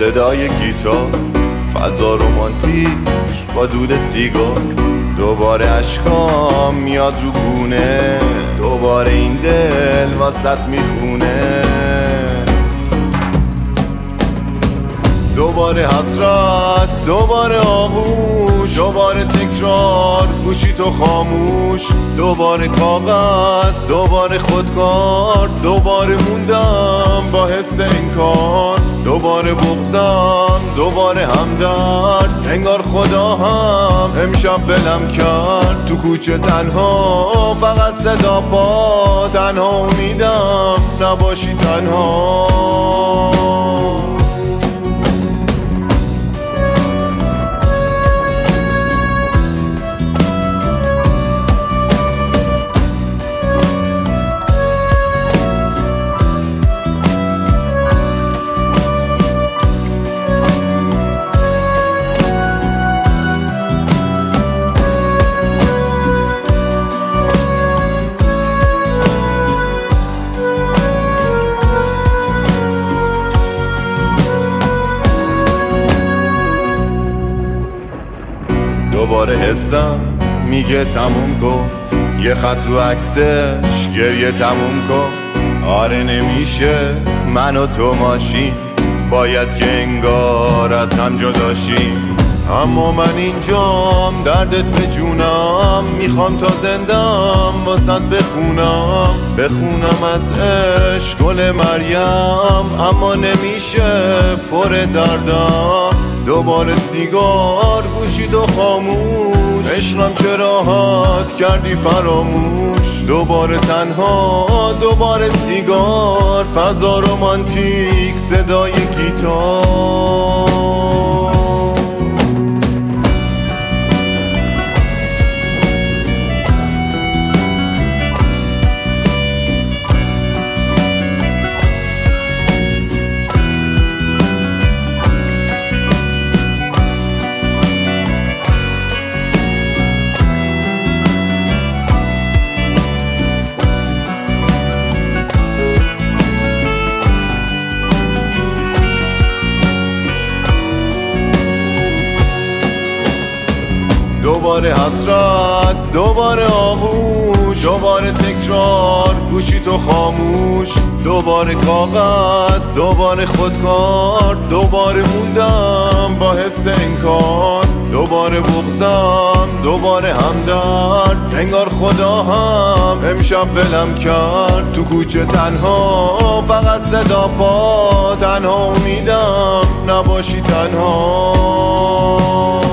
صدای گیتار، فضا رومانتیک با دود سیگار. دوباره اشکام میاد رو گونه، دوباره این دل واسط میخونه. دوباره حسرت، دوباره آغوش، دوباره تکرار، گوشی تو خاموش. دوباره کاغذ، دوباره خودکار، دوباره موندم با حس انکار. دوباره بغضم، دوباره همدرد، انگار خدا هم امشب بلم کرد. تو کوچه تنها، فقط صدا پا، تنها امیدم نباشی تنها. دوباره حسم میگه تموم کن، یه خط رو عکسش گریه تموم کن. آره نمیشه من و تو ماشین، باید که انگار از هم جداشیم. اما من اینجام، دردت به جونم، میخوام تا زندم واسط بخونم از عشق گل مریم. اما نمیشه پر دردم. دوباره سیگار، گوشی تو خاموش، عشقم چه راحت کردی فراموش. دوباره تنها، دوباره سیگار، فضا رومانتیک، صدای گیتار. دوباره حسرت، دوباره آغوش، دوباره تکرار، گوشی تو خاموش. دوباره کاغذ، دوباره خودکار، دوباره موندم با حس انکار. دوباره بغضم، دوباره همدرد، انگار خدا هم امشب بلم کرد. تو کوچه تنها، فقط صدا پا، تنها امیدم نباشی تنها.